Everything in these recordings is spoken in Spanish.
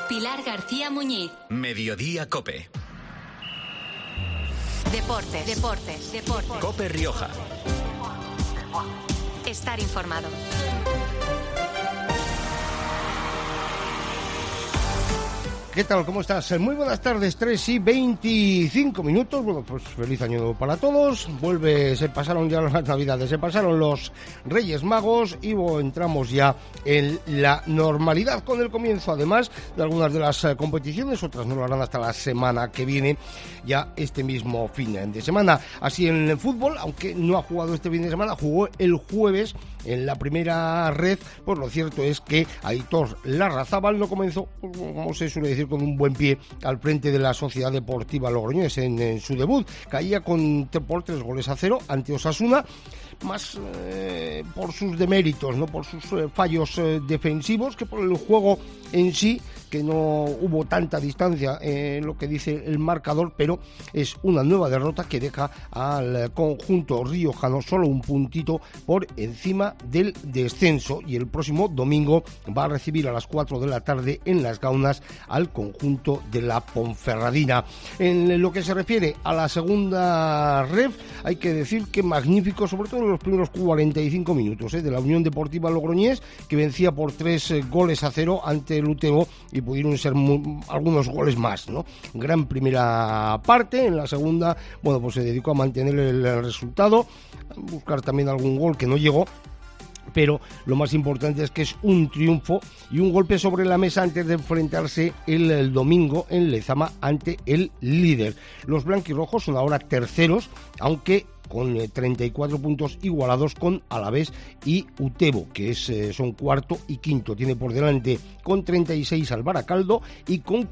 Pilar García Muñiz. Mediodía COPE. Deportes. COPE Rioja. Estar informado. ¿Qué tal? ¿Cómo estás? Muy buenas tardes, 3:25. Bueno, pues feliz año nuevo para todos. Se pasaron ya las Navidades, se pasaron los Reyes Magos y entramos ya en la normalidad con el comienzo, además, de algunas de las competiciones. Otras no lo harán hasta la semana que viene, ya este mismo fin de semana. Así en el fútbol, aunque no ha jugado este fin de semana, jugó el jueves en la primera red. Pues lo cierto es que Aitor Larrazábal no comenzó, pues, como se suele decir, con un buen pie al frente de la Sociedad Deportiva Logroñés en su debut. Caía por 3-0 ante Osasuna, más por sus deméritos, no por sus fallos defensivos, que por el juego en sí, que no hubo tanta distancia en lo que dice el marcador, pero es una nueva derrota que deja al conjunto riojano solo un puntito por encima del descenso, y el próximo domingo va a recibir a las 4 de la tarde en Las Gaunas al conjunto de la Ponferradina. En lo que se refiere a la segunda ref, hay que decir que magnífico, sobre todo en los primeros 45 minutos de la Unión Deportiva Logroñés, que vencía por 3-0 ante el Utebo, y pudieron ser algunos goles más, ¿no? Gran primera parte. En la segunda, bueno, pues se dedicó a mantener el resultado, a buscar también algún gol que no llegó, pero lo más importante es que es un triunfo y un golpe sobre la mesa antes de enfrentarse el domingo en Lezama ante el líder. Los blanquirrojos son ahora terceros, aunque con 34 puntos igualados con Alavés y Utebo, que son cuarto y quinto. Tiene por delante con 36 al Baracaldo y con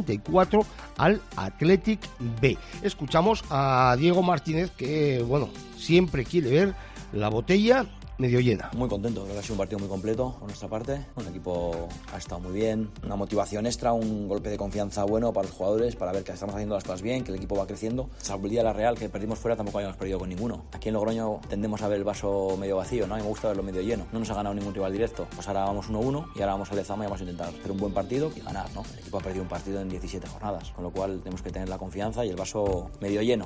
44 al Athletic B. Escuchamos a Diego Martínez, que, bueno, siempre quiere ver la botella medio llena. Muy contento, creo que ha sido un partido muy completo por nuestra parte. El equipo ha estado muy bien, una motivación extra, un golpe de confianza bueno para los jugadores, para ver que estamos haciendo las cosas bien, que el equipo va creciendo. Salvo el día de la Real, que perdimos fuera, tampoco habíamos perdido con ninguno. Aquí en Logroño tendemos a ver el vaso medio vacío, ¿no? A mí me gusta verlo medio lleno. No nos ha ganado ningún rival directo. Pues ahora vamos 1-1 y ahora vamos a Lezama y vamos a intentar hacer un buen partido y ganar, ¿no? El equipo ha perdido un partido en 17 jornadas, con lo cual tenemos que tener la confianza y el vaso medio lleno.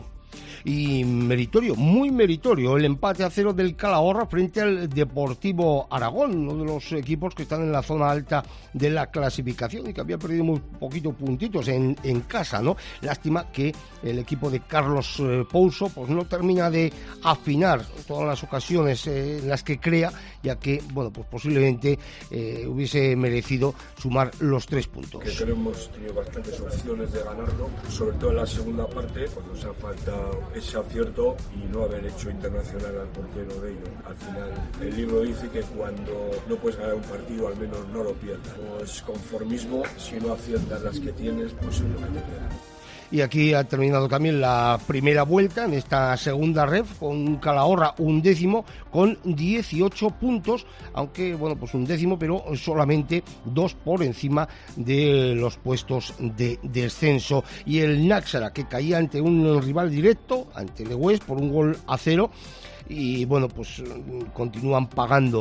Y meritorio, muy meritorio, el empate a 0 del Calahorra frente al Deportivo Aragón, uno de los equipos que están en la zona alta de la clasificación y que había perdido muy poquitos puntitos en casa, ¿no? Lástima que el equipo de Carlos Pouso pues no termina de afinar todas las ocasiones en las que crea, ya que, bueno, pues posiblemente hubiese merecido sumar los 3 puntos. Que creo hemos tenido bastantes opciones de ganarlo, sobre todo en la segunda parte, pues nos ha faltado ese acierto y no haber hecho internacional al portero de ellos. Al final, el libro dice que cuando no puedes ganar un partido, al menos no lo pierdas. No es conformismo, si no aciertas las que tienes, pues es lo que te queda. Y aquí ha terminado también la primera vuelta en esta segunda ref, con un Calahorra 11º con 18 puntos, aunque, bueno, pues 11º, pero solamente 2 por encima de los puestos de descenso. Y el Náxara, que caía ante un rival directo, ante Legués, por 1-0, y bueno, pues continúan pagando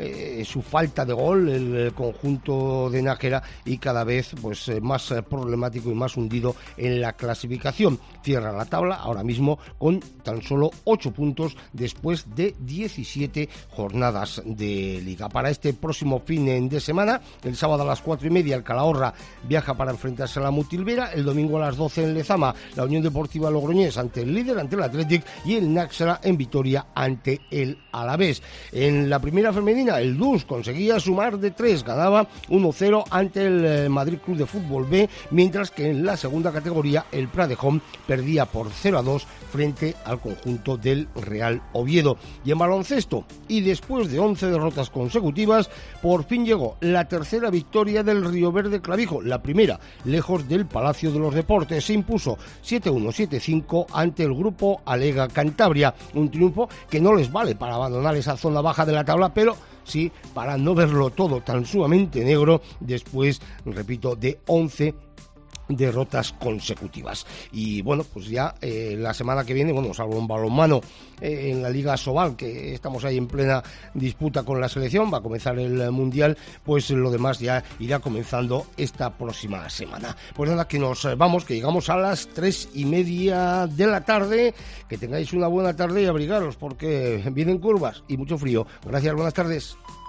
su falta de gol el conjunto de Nájera, y cada vez pues más problemático y más hundido en la clasificación. Cierra la tabla ahora mismo con tan solo 8 puntos después de 17 jornadas de liga. Para este próximo fin de semana, el sábado a las 4:30 el Calahorra viaja para enfrentarse a la Mutilvera, el domingo a las 12 en Lezama la Unión Deportiva Logroñés ante el líder, ante el Athletic, y el Náxara en Vitoria ante el Alavés. En la primera femenina, el DUS conseguía sumar de 3, ganaba 1-0 ante el Madrid Club de Fútbol B, mientras que en la segunda categoría el Pradejón perdía por 0-2 frente al conjunto del Real Oviedo. Y en baloncesto, y después de 11 derrotas consecutivas, por fin llegó la tercera victoria del Río Verde Clavijo, la primera lejos del Palacio de los Deportes. Se impuso 7-1, 7-5 ante el grupo Alega Cantabria, un triunfo que no les vale para abandonar esa zona baja de la tabla, pero sí para no verlo todo tan sumamente negro después, repito, de 11 derrotas consecutivas. Y bueno, pues ya la semana que viene, bueno, salvo un balonmano en la Liga Sobal, que estamos ahí en plena disputa con la selección, va a comenzar el Mundial, pues lo demás ya irá comenzando esta próxima semana. Pues nada, que nos vamos, que llegamos a las 3:30 de la tarde, que tengáis una buena tarde y abrigaros, porque vienen curvas y mucho frío. Gracias, buenas tardes.